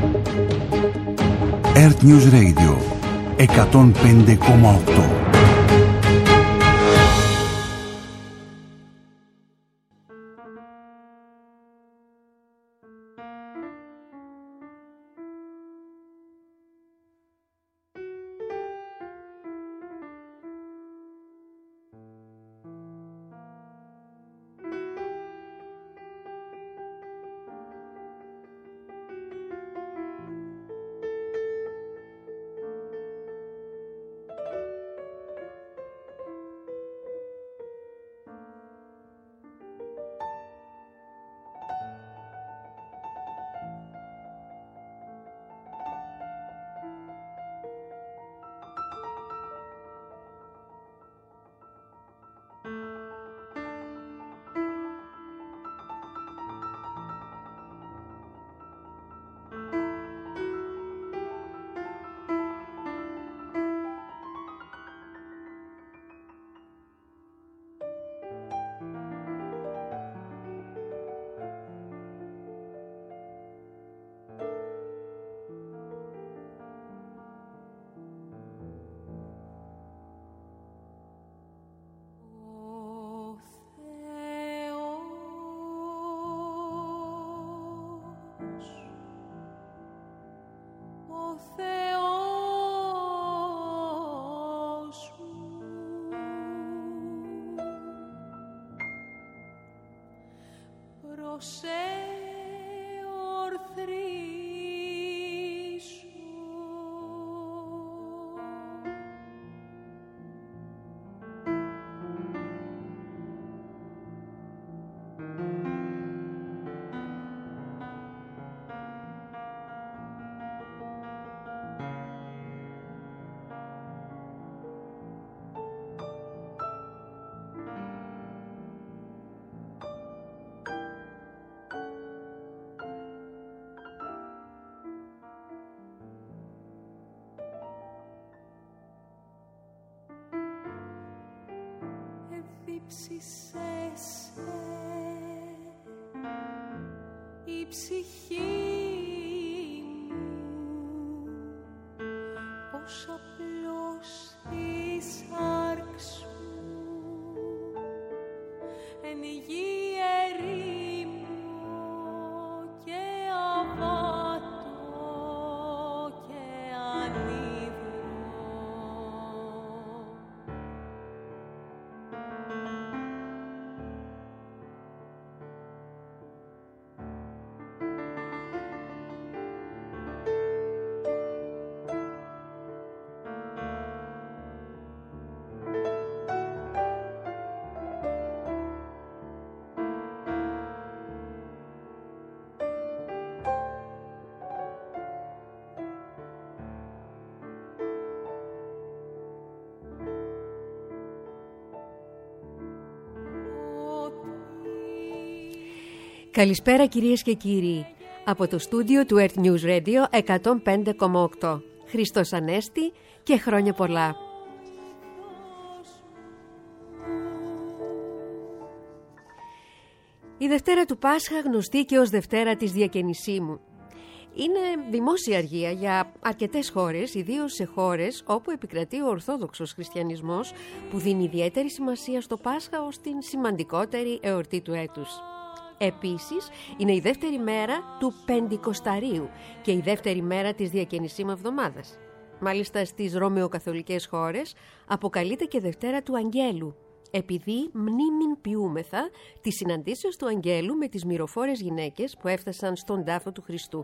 Earth News Radio 105,8. Η ψυχή μου, πως απλώς η σάρξ μου εν γη ερήμο και αβάτο και ανίδρο. Καλησπέρα κυρίες και κύριοι, από το στούντιο του Earth News Radio 105,8. Χριστός Ανέστη και χρόνια πολλά. Η Δευτέρα του Πάσχα, γνωστή και ως Δευτέρα της Διακαινησίμου, είναι δημόσια αργία για αρκετές χώρες, ιδίως σε χώρες όπου επικρατεί ο Ορθόδοξος Χριστιανισμός, που δίνει ιδιαίτερη σημασία στο Πάσχα ως την σημαντικότερη εορτή του έτους. Επίσης, είναι η δεύτερη μέρα του Πεντηκοσταρίου και η δεύτερη μέρα της Διακαινησίμου εβδομάδας. Μάλιστα στις Ρωμαιοκαθολικές χώρες αποκαλείται και Δευτέρα του Αγγέλου, επειδή μνήμην ποιούμεθα τις συναντήσεις του Αγγέλου με τις μυροφόρες γυναίκες που έφτασαν στον τάφο του Χριστού.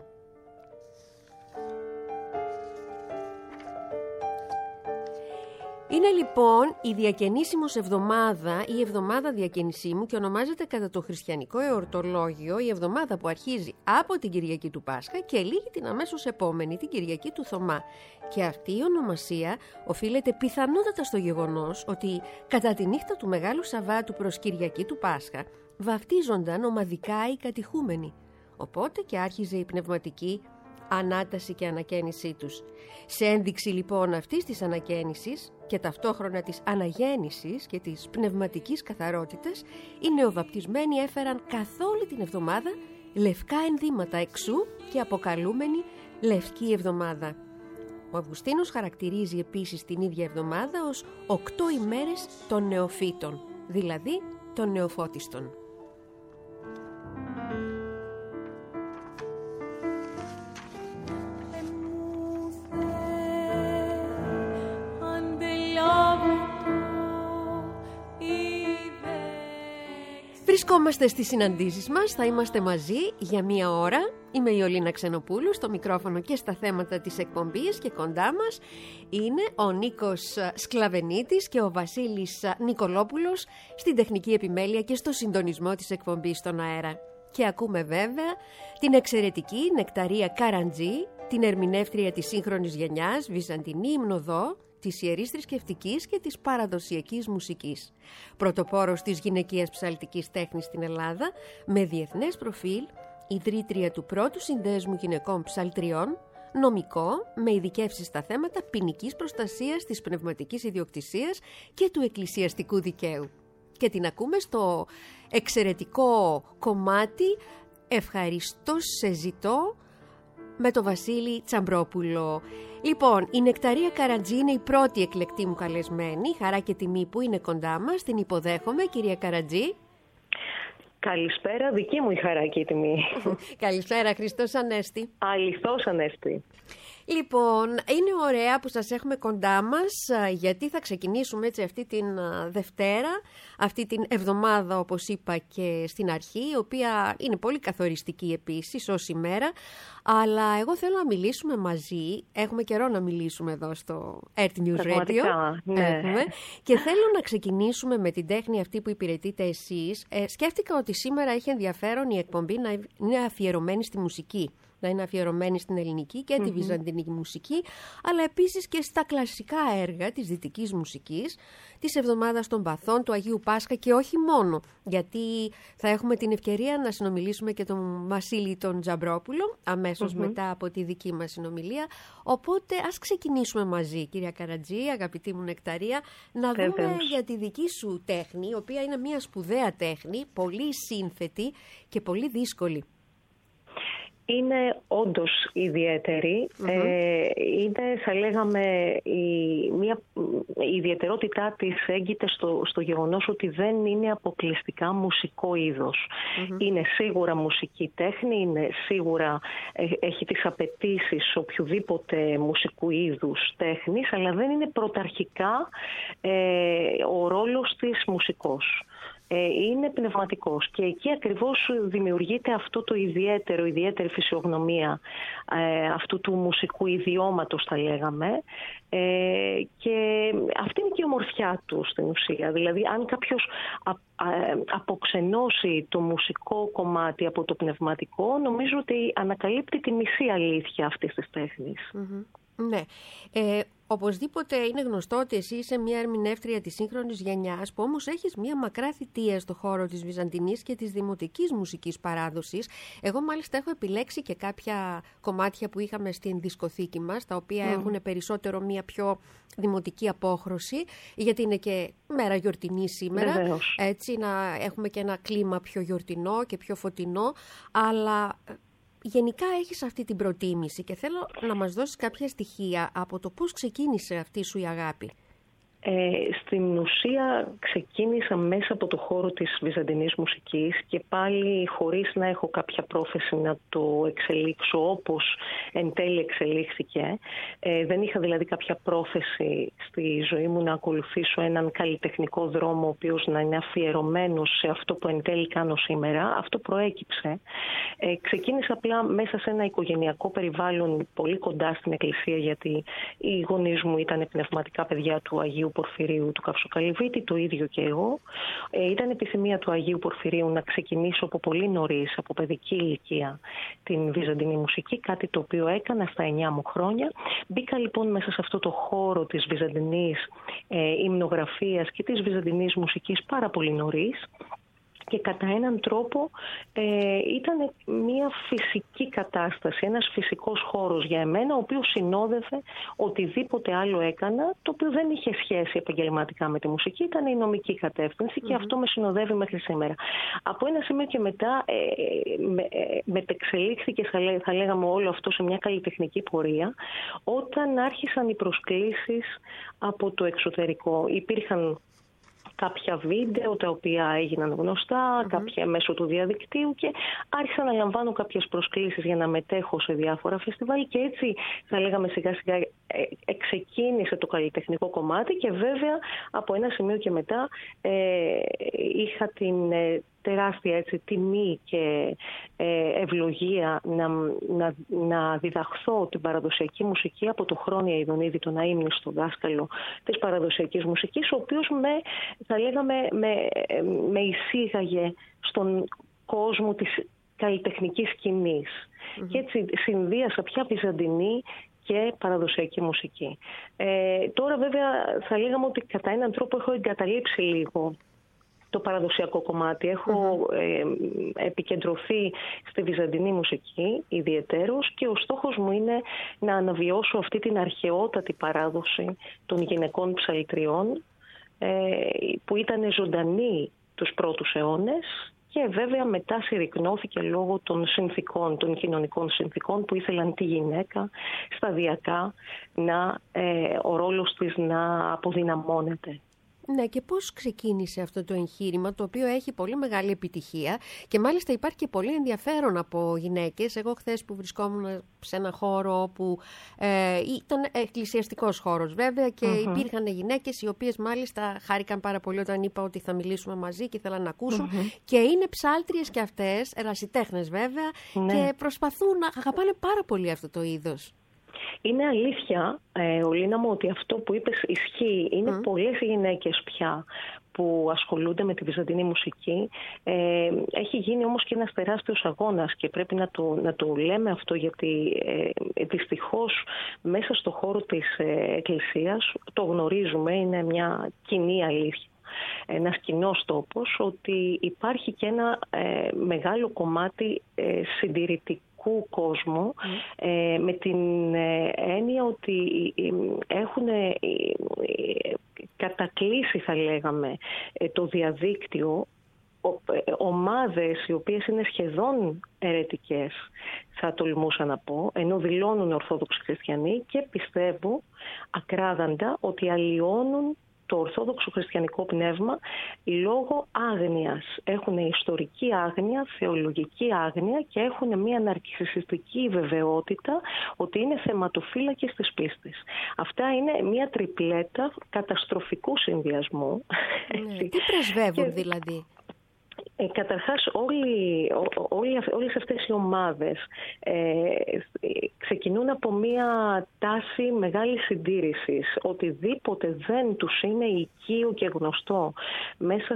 Είναι λοιπόν η Διακαινήσιμος εβδομάδα ή εβδομάδα Διακαινησίμου και ονομάζεται κατά το χριστιανικό εορτολόγιο η εβδομάδα που αρχίζει από την Κυριακή του Πάσχα και λήγει την αμέσως επόμενη, την Κυριακή του Θωμά. Και αυτή η ονομασία οφείλεται πιθανότατα στο γεγονός ότι κατά τη νύχτα του Μεγάλου Σαββάτου προς Κυριακή του Πάσχα βαφτίζονταν ομαδικά οι κατηχούμενοι. Οπότε και άρχιζε η πνευματική ανάταση και ανακαίνισή τους. Σε ένδειξη λοιπόν αυτής της ανακαίνισης και ταυτόχρονα της αναγέννησης και της πνευματικής καθαρότητας, οι νεοβαπτισμένοι έφεραν καθ' όλη την εβδομάδα λευκά ενδύματα εξού και αποκαλούμενη Λευκή Εβδομάδα. Ο Αυγουστίνος χαρακτηρίζει επίσης την ίδια εβδομάδα ως 8 ημέρες των νεοφύτων, δηλαδή των νεοφώτιστων. Βρισκόμαστε στις συναντήσεις μας, θα είμαστε μαζί για 1 ώρα. Είμαι η Ολίνα Ξενοπούλου, στο μικρόφωνο και στα θέματα της εκπομπής, και κοντά μας είναι ο Νίκος Σκλαβενίτης και ο Βασίλης Νικολόπουλος στην τεχνική επιμέλεια και στο συντονισμό της εκπομπής στον αέρα. Και ακούμε βέβαια την εξαιρετική Νεκταρία Καραντζή, την ερμηνεύτρια της σύγχρονης γενιάς, βυζαντινή υμνοδό, της ιερής θρησκευτικής και της παραδοσιακής μουσικής. Πρωτοπόρος της γυναικείας ψαλτικής τέχνης στην Ελλάδα, με διεθνές προφίλ, ιδρύτρια του πρώτου συνδέσμου γυναικών ψαλτριών, νομικό, με ειδικεύσεις στα θέματα ποινικής προστασίας της πνευματικής ιδιοκτησίας και του εκκλησιαστικού δικαίου. Και την ακούμε στο εξαιρετικό κομμάτι «Ευχαριστώ σε ζητώ» με τον Βασίλη Τσαμπρόπουλο. Λοιπόν, η Νεκταρία Καραντζή είναι η πρώτη εκλεκτή μου καλεσμένη. Χαρά και τιμή που είναι κοντά μας. Την υποδέχομαι, κυρία Καραντζή. Καλησπέρα, δική μου η χαρά και η τιμή. Καλησπέρα, Χριστός Ανέστη. Αληθώς Ανέστη. Λοιπόν, είναι ωραία που σας έχουμε κοντά μας, γιατί θα ξεκινήσουμε έτσι αυτή την Δευτέρα, αυτή την εβδομάδα, όπως είπα και στην αρχή, η οποία είναι πολύ καθοριστική επίσης ως ημέρα, αλλά εγώ θέλω να μιλήσουμε μαζί, έχουμε καιρό να μιλήσουμε εδώ στο Earth News Radio, ναι. Και θέλω να ξεκινήσουμε με την τέχνη αυτή που υπηρετείτε εσείς. Σκέφτηκα ότι σήμερα έχει ενδιαφέρον η εκπομπή να είναι αφιερωμένη στη μουσική, να είναι αφιερωμένη στην ελληνική και τη βυζαντινή μουσική, αλλά επίσης και στα κλασικά έργα της δυτικής μουσικής, της Εβδομάδας των Παθών, του Αγίου Πάσχα και όχι μόνο, γιατί θα έχουμε την ευκαιρία να συνομιλήσουμε και τον Βασίλη τον Τζαμπρόπουλο αμέσως μετά από τη δική μας συνομιλία. Οπότε ας ξεκινήσουμε μαζί, κυρία Καραντζή, αγαπητή μου Νεκταρία, να δούμε για τη δική σου τέχνη, η οποία είναι μια σπουδαία τέχνη, πολύ σύνθετη και πολύ δύσκολη. Είναι όντως ιδιαίτερη. Είναι, θα λέγαμε, η ιδιαιτερότητά της έγκυται στο γεγονός ότι δεν είναι αποκλειστικά μουσικό είδος. Είναι σίγουρα μουσική τέχνη, είναι σίγουρα, έχει τις απαιτήσεις οποιοδήποτε μουσικού είδους τέχνης, αλλά δεν είναι πρωταρχικά ο ρόλος της μουσικός. Είναι πνευματικός, και εκεί ακριβώς δημιουργείται αυτό το ιδιαίτερη φυσιογνωμία αυτού του μουσικού ιδιώματος, θα λέγαμε, και αυτή είναι και η ομορφιά του στην ουσία. Δηλαδή, αν κάποιος αποξενώσει το μουσικό κομμάτι από το πνευματικό, νομίζω ότι ανακαλύπτει τη μισή αλήθεια αυτής της τέχνης. Ναι. Οπωσδήποτε είναι γνωστό ότι εσύ είσαι μια ερμηνεύτρια της σύγχρονης γενιάς, που όμως έχεις μια μακρά θητεία στο χώρο της βυζαντινής και της δημοτικής μουσικής παράδοσης. Εγώ μάλιστα έχω επιλέξει και κάποια κομμάτια που είχαμε στην δισκοθήκη μας, τα οποία έχουν περισσότερο μια πιο δημοτική απόχρωση, γιατί είναι και μέρα γιορτινή σήμερα. Βεβαίως. Έτσι, να έχουμε και ένα κλίμα πιο γιορτινό και πιο φωτεινό, αλλά γενικά έχεις αυτή την προτίμηση και θέλω να μας δώσεις κάποια στοιχεία από το πώς ξεκίνησε αυτή σου η αγάπη. Στην ουσία ξεκίνησα μέσα από το χώρο της βυζαντινής μουσικής και πάλι χωρίς να έχω κάποια πρόθεση να το εξελίξω όπως εν τέλει εξελίχθηκε. Δεν είχα δηλαδή κάποια πρόθεση στη ζωή μου να ακολουθήσω έναν καλλιτεχνικό δρόμο ο οποίος να είναι αφιερωμένος σε αυτό που εν τέλει κάνω σήμερα. Αυτό προέκυψε. Ξεκίνησα απλά μέσα σε ένα οικογενειακό περιβάλλον πολύ κοντά στην εκκλησία, γιατί οι γονείς μου ήταν πνευματικά παιδιά του Αγίου Πορφυρίου του Καυσοκαλυβίτη, το ίδιο και εγώ. Ήταν επιθυμία του Αγίου Πορφυρίου να ξεκινήσω από πολύ νωρίς, από παιδική ηλικία, την βυζαντινή μουσική, κάτι το οποίο έκανα στα 9 μου χρόνια. Μπήκα λοιπόν μέσα σε αυτό το χώρο της βυζαντινής υμνογραφίας και της βυζαντινής μουσικής πάρα πολύ νωρίς. και κατά έναν τρόπο ήταν μια φυσική κατάσταση, ένας φυσικός χώρος για εμένα, ο οποίος συνόδευε οτιδήποτε άλλο έκανα, το οποίο δεν είχε σχέση επαγγελματικά με τη μουσική, ήταν η νομική κατεύθυνση και αυτό με συνοδεύει μέχρι σήμερα. Από ένα σημείο και μετά μετεξελίχθηκε, θα λέγαμε, όλο αυτό σε μια καλλιτεχνική πορεία, όταν άρχισαν οι προσκλήσεις από το εξωτερικό. Υπήρχαν κάποια βίντεο τα οποία έγιναν γνωστά, κάποια μέσω του διαδικτύου, και άρχισα να λαμβάνω κάποιες προσκλήσεις για να μετέχω σε διάφορα φεστιβάλ, και έτσι, θα λέγαμε, σιγά σιγά ξεκίνησε το καλλιτεχνικό κομμάτι, και βέβαια από ένα σημείο και μετά είχα την τεράστια τιμή και ευλογία να διδαχθώ την παραδοσιακή μουσική από τον Χρόνια Ιδονίδη, τον αείμνηστο δάσκαλο της παραδοσιακής μουσικής, ο οποίος θα λέγαμε, με εισήγαγε στον κόσμο της καλλιτεχνικής σκηνής. Και έτσι συνδύασα πια βυζαντινή και παραδοσιακή μουσική. Τώρα βέβαια θα λέγαμε ότι κατά έναν τρόπο έχω εγκαταλείψει λίγο το παραδοσιακό κομμάτι. Έχω επικεντρωθεί στη βυζαντινή μουσική ιδιαιτέρως, και ο στόχος μου είναι να αναβιώσω αυτή την αρχαιότατη παράδοση των γυναικών ψαλτριών, που ήταν ζωντανή τους πρώτους αιώνες, και βέβαια μετά συρρικνώθηκε λόγω των συνθήκων, των κοινωνικών συνθήκων, που ήθελαν τη γυναίκα σταδιακά ο ρόλος της να αποδυναμώνεται. Ναι, και πώς ξεκίνησε αυτό το εγχείρημα, το οποίο έχει πολύ μεγάλη επιτυχία, και μάλιστα υπάρχει και πολύ ενδιαφέρον από γυναίκες. Εγώ χθες που βρισκόμουν σε ένα χώρο που ήταν εκκλησιαστικός χώρος βέβαια, και υπήρχαν γυναίκες οι οποίες μάλιστα χάρηκαν πάρα πολύ όταν είπα ότι θα μιλήσουμε μαζί και ήθελαν να ακούσουν, και είναι ψάλτριες και αυτές, ερασιτέχνες βέβαια, και προσπαθούν να αγαπάνε πάρα πολύ αυτό το είδος. Είναι αλήθεια, Ολίνα μου, ότι αυτό που είπες ισχύει. Είναι πολλές γυναίκες πια που ασχολούνται με τη βυζαντινή μουσική. Έχει γίνει όμως και ένας τεράστιος αγώνας, και πρέπει να το λέμε αυτό, γιατί δυστυχώς μέσα στο χώρο της Εκκλησίας, το γνωρίζουμε, είναι μια κοινή αλήθεια, ένας κοινός τόπος, ότι υπάρχει και ένα μεγάλο κομμάτι συντηρητικού κόσμου, με την έννοια ότι έχουν κατακλείσει, θα λέγαμε, το διαδίκτυο ομάδες οι οποίες είναι σχεδόν αιρετικές, θα τολμούσα να πω, ενώ δηλώνουν ορθόδοξοι χριστιανοί, και πιστεύω ακράδαντα ότι αλλοιώνουν το ορθόδοξο χριστιανικό πνεύμα λόγω άγνοιας. Έχουν ιστορική άγνοια, θεολογική άγνοια, και έχουν μια ναρκισσιστική βεβαιότητα ότι είναι θεματοφύλακες της πίστης. Αυτά είναι μια τριπλέτα καταστροφικού συνδυασμού. Τι πρεσβεύουν δηλαδή? Καταρχάς όλες αυτές οι ομάδες ξεκινούν από μια τάση μεγάλης συντήρησης. Οτιδήποτε δεν τους είναι οικείο και γνωστό μέσα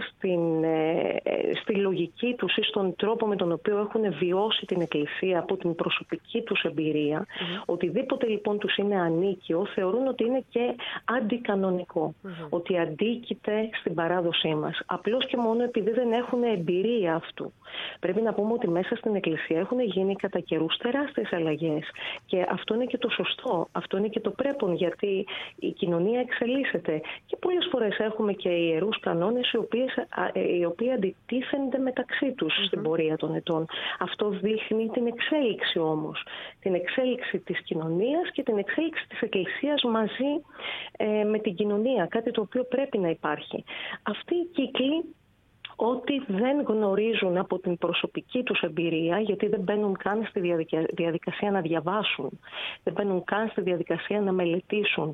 στη λογική τους ή στον τρόπο με τον οποίο έχουν βιώσει την Εκκλησία από την προσωπική τους εμπειρία, οτιδήποτε λοιπόν τους είναι ανίκιο, θεωρούν ότι είναι και αντικανονικό, ότι αντίκειται στην παράδοσή μας. Απλώς και μόνο επειδή δεν έχουν εμπειρία αυτού. Πρέπει να πούμε ότι μέσα στην Εκκλησία έχουν γίνει κατά καιρούς τεράστιες αλλαγές, και αυτό είναι και το σωστό, αυτό είναι και το πρέπον, γιατί η κοινωνία εξελίσσεται, και πολλές φορές έχουμε και ιερούς κανόνες οι οποίοι αντιτίθενται μεταξύ τους στην πορεία των ετών. Αυτό δείχνει την εξέλιξη όμως, την εξέλιξη της κοινωνίας και την εξέλιξη της Εκκλησίας μαζί με την κοινωνία, κάτι το οποίο πρέπει να υπάρχει. Αυτή η κύκλη, ότι δεν γνωρίζουν από την προσωπική τους εμπειρία, γιατί δεν μπαίνουν καν στη διαδικασία να διαβάσουν, δεν μπαίνουν καν στη διαδικασία να μελετήσουν.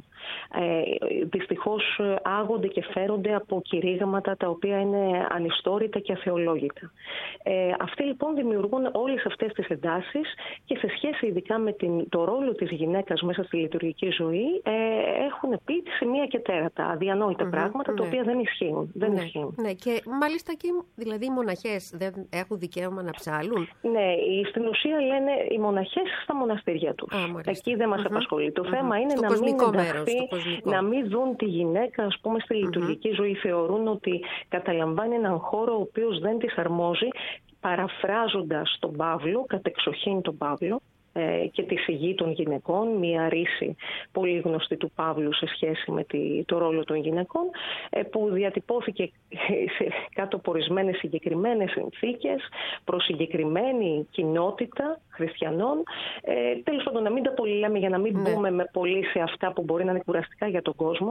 Δυστυχώς άγονται και φέρονται από κηρύγματα τα οποία είναι ανιστόρητα και αθεολόγητα. Αυτοί λοιπόν δημιουργούν όλες αυτές τις εντάσεις, και σε σχέση ειδικά με το ρόλο της γυναίκας μέσα στη λειτουργική ζωή, έχουν πει σε μία και τέρατα αδιανόητα πράγματα, τα οποία δεν ισχύουν. Ναι, και μάλιστα δηλαδή οι μοναχές δεν έχουν δικαίωμα να ψάλουν? Ναι, στην ουσία λένε οι μοναχές στα μοναστήρια τους. Εκεί δεν μας απασχολεί. Το θέμα είναι να μην ενταχθεί, να μην δουν τη γυναίκα, ας πούμε, στη λειτουργική ζωή. Θεωρούν ότι καταλαμβάνει έναν χώρο ο οποίος δεν της αρμόζει, παραφράζοντας τον Παύλο, κατεξοχήν τον Παύλο, και τη σιγή των γυναικών, μία ρίση πολύ γνωστή του Παύλου σε σχέση με το ρόλο των γυναικών, που διατυπώθηκε κάτω από ορισμένες συγκεκριμένες συνθήκες προς συγκεκριμένη κοινότητα χριστιανών. Τέλος πάντων, να μην τα πολύ λέμε για να μην μπούμε με πολύ σε αυτά που μπορεί να είναι κουραστικά για τον κόσμο.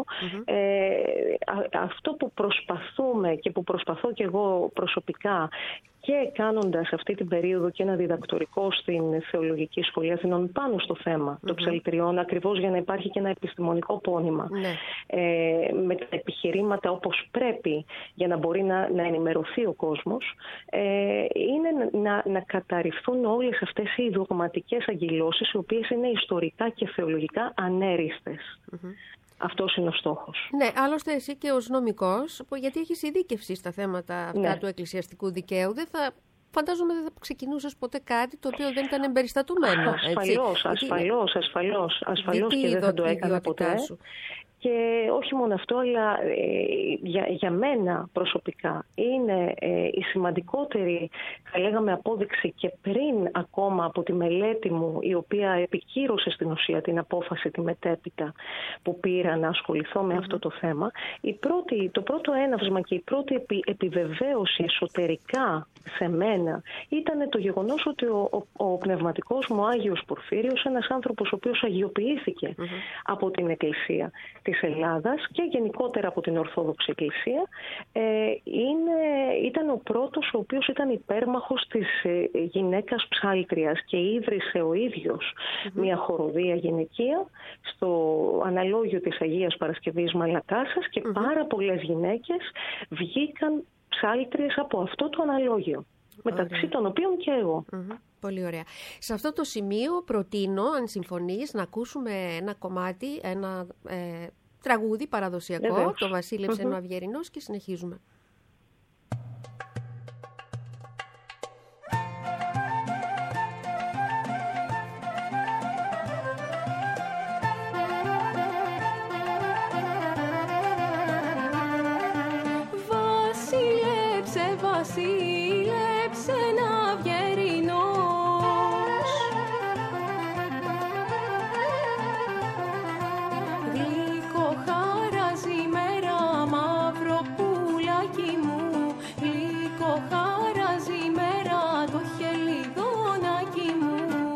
Αυτό που προσπαθούμε και που προσπαθώ και εγώ προσωπικά, και κάνοντας αυτή την περίοδο και ένα διδακτορικό στην Θεολογική Σχολή Αθηνών πάνω στο θέμα των ψαλτριών, ακριβώς για να υπάρχει και ένα επιστημονικό πόνημα, με τα επιχειρήματα όπως πρέπει για να μπορεί να ενημερωθεί ο κόσμος, είναι να καταρριφθούν όλες αυτές οι δογματικές αγγυλώσεις, οι οποίες είναι ιστορικά και θεολογικά ανέριστες. Αυτός είναι ο στόχος. Ναι, άλλωστε εσύ και ως νομικός, γιατί έχεις ειδίκευση στα θέματα αυτά του εκκλησιαστικού δικαίου, φαντάζομαι δεν θα ξεκινούσες ποτέ κάτι το οποίο δεν ήταν εμπεριστατωμένο. Ασφαλώς και δεν θα το έκανα ποτέ. Και όχι μόνο αυτό, αλλά για μένα προσωπικά είναι η σημαντικότερη, θα λέγαμε, απόδειξη, και πριν ακόμα από τη μελέτη μου, η οποία επικύρωσε στην ουσία την απόφαση τη μετέπειτα που πήρα να ασχοληθώ με αυτό το θέμα. Το πρώτο έναυσμα και η πρώτη επιβεβαίωση εσωτερικά σε μένα ήταν το γεγονός ότι ο πνευματικός μου Άγιος Πορφύριος, ένας άνθρωπος ο οποίος αγιοποιήθηκε από την Εκκλησία της Ελλάδας και γενικότερα από την Ορθόδοξη Εκκλησία, ήταν ο πρώτος ο οποίος ήταν υπέρμαχος της γυναίκας ψάλτριας και ίδρυσε ο ίδιος μια χοροδία γυναικεία στο αναλόγιο της Αγίας Παρασκευής Μαλακάσας, και πάρα πολλές γυναίκες βγήκαν ψάλτριες από αυτό το αναλόγιο, μεταξύ των οποίων και εγώ. Πολύ ωραία. Σε αυτό το σημείο προτείνω, αν συμφωνείς, να ακούσουμε ένα κομμάτι, ένα τραγούδι παραδοσιακό, το Βασίλεψε ο Αυγερινός, και συνεχίζουμε. Βασίλεψε να Αυγερινός, γλυκό χαράζει μέρα μαύρο πουλάκι μου, γλυκό χαράζει μέρα το χελιδόνάκι μου.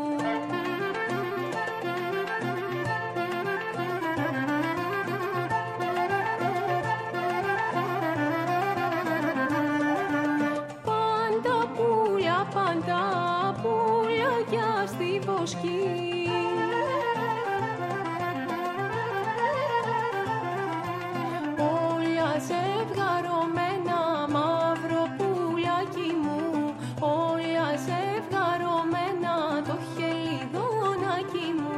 Πάντα πουλιά στη βοσκή, όλα ζευγαρωμένα μαύρο πουλάκι μου, όλα ζευγαρωμένα το χελιδόνάκι μου.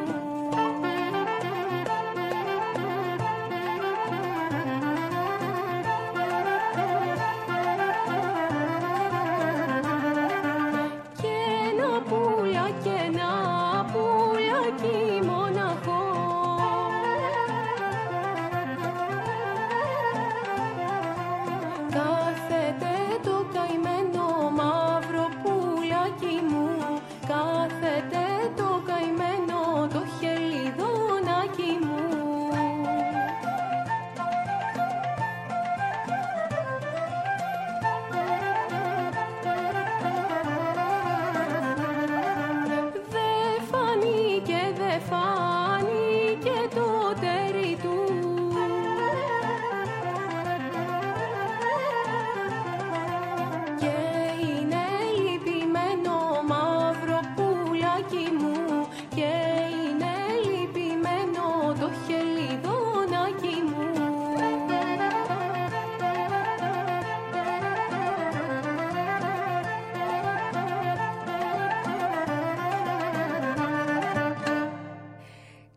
Και ένα πουλιά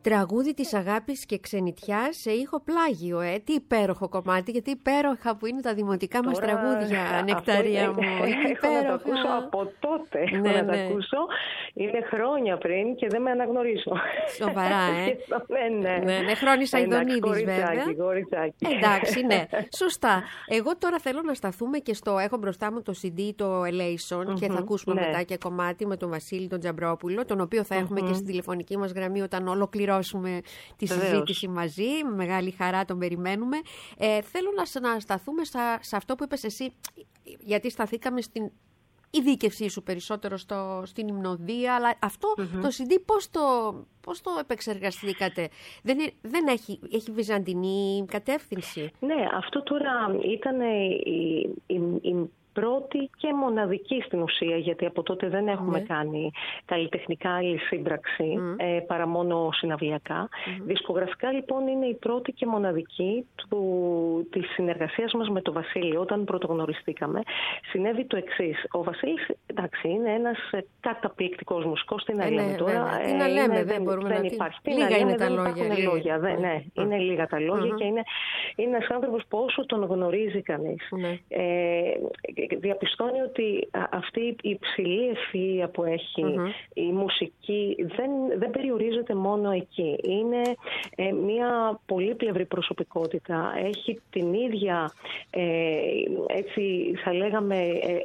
Τραγούδι της αγάπης και ξενιτιάς σε ήχο πλάγιο, Τι υπέροχο κομμάτι, γιατί υπέροχα που είναι τα δημοτικά μας τραγούδια, Νεκταρία μου. Είναι υπέροχα. Να το ακούσω από τότε. Ναι. Να το ακούσω. Είναι χρόνια πριν και δεν με αναγνωρίζω. Σοβαρά, Ναι, Χρόνης Αηδονίδης βέβαια. Κοριτσάκι. Εντάξει, ναι. Σωστά. Εγώ τώρα θέλω να σταθούμε και έχω μπροστά μου το CD, το Elation, και θα ακούσουμε μετά και κομμάτι με τον Βασίλη τον Τζαμπρόπουλο, τον οποίο θα έχουμε και στη τηλεφωνική μας γραμμή όταν ολοκληρώσουμε τη συζήτηση μαζί. Με μεγάλη χαρά τον περιμένουμε. Θέλω να σταθούμε σε αυτό που είπες εσύ, γιατί σταθήκαμε στην ειδίκευσή σου περισσότερο στην υμνοδία, αλλά αυτό το CD πώς το επεξεργαστήκατε? Δεν έχει βυζαντινή κατεύθυνση? Ναι, αυτό τώρα ήταν η πρώτη και μοναδική στην ουσία, γιατί από τότε δεν έχουμε κάνει καλλιτεχνικά άλλη σύμπραξη, παρά μόνο συναυλιακά. Δισκογραφικά λοιπόν είναι η πρώτη και μοναδική της συνεργασίας μας με τον Βασίλη. Όταν πρωτογνωριστήκαμε, συνέβη το εξής. Ο Βασίλης, εντάξει, είναι ένας καταπληκτικός μουσικός. Τι να λέμε τώρα? Τι να λέμε, δεν μπορούμε να υπάρχει. Λίγα είναι τα λόγια. Είναι λίγα τα λόγια και είναι ένας άνθρωπος που όσο τον γνωρίζει κανείς, διαπιστώνει ότι αυτή η υψηλή ευφυΐα που έχει η μουσική δεν περιορίζεται μόνο εκεί. Είναι μια πολύπλευρη προσωπικότητα. Έχει την ίδια, έτσι θα λέγαμε,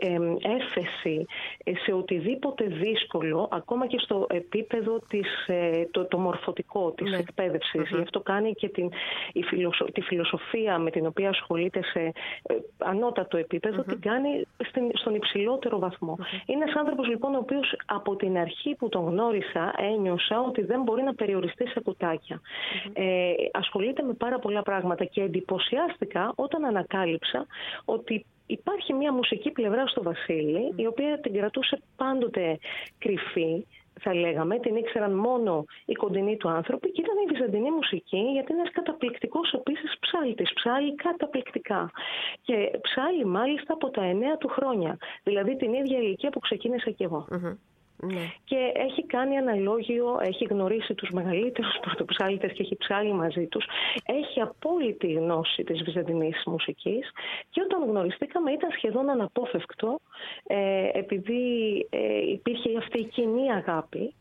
έφεση σε οτιδήποτε δύσκολο, ακόμα και στο επίπεδο το μορφωτικό της εκπαίδευσης. Γι' αυτό κάνει και τη φιλοσοφία με την οποία ασχολείται σε ανώτατο επίπεδο, την κάνει στον υψηλότερο βαθμό. Είναι ένας άνθρωπος λοιπόν ο οποίος από την αρχή που τον γνώρισα ένιωσα ότι δεν μπορεί να περιοριστεί σε κουτάκια. Ασχολείται με πάρα πολλά πράγματα και εντυπωσιάστηκα όταν ανακάλυψα ότι υπάρχει μια μουσική πλευρά στο Βασίλη, η οποία την κρατούσε πάντοτε κρυφή, θα λέγαμε, την ήξεραν μόνο οι κοντινοί του άνθρωποι, και ήταν η βυζαντινή μουσική, γιατί είναι ένας καταπληκτικός επίσης ψάλτης. Ψάλει καταπληκτικά. Και ψάλει μάλιστα από τα 9 του χρόνια. Δηλαδή την ίδια ηλικία που ξεκίνησα κι εγώ. Και έχει κάνει αναλόγιο, έχει γνωρίσει τους μεγαλύτερους πρωτοψάλτες και έχει ψάλει μαζί τους. Έχει απόλυτη γνώση της βυζαντινής μουσικής και όταν γνωριστήκαμε ήταν σχεδόν αναπόφευκτο, επειδή υπήρχε αυτή η κοινή αγάπη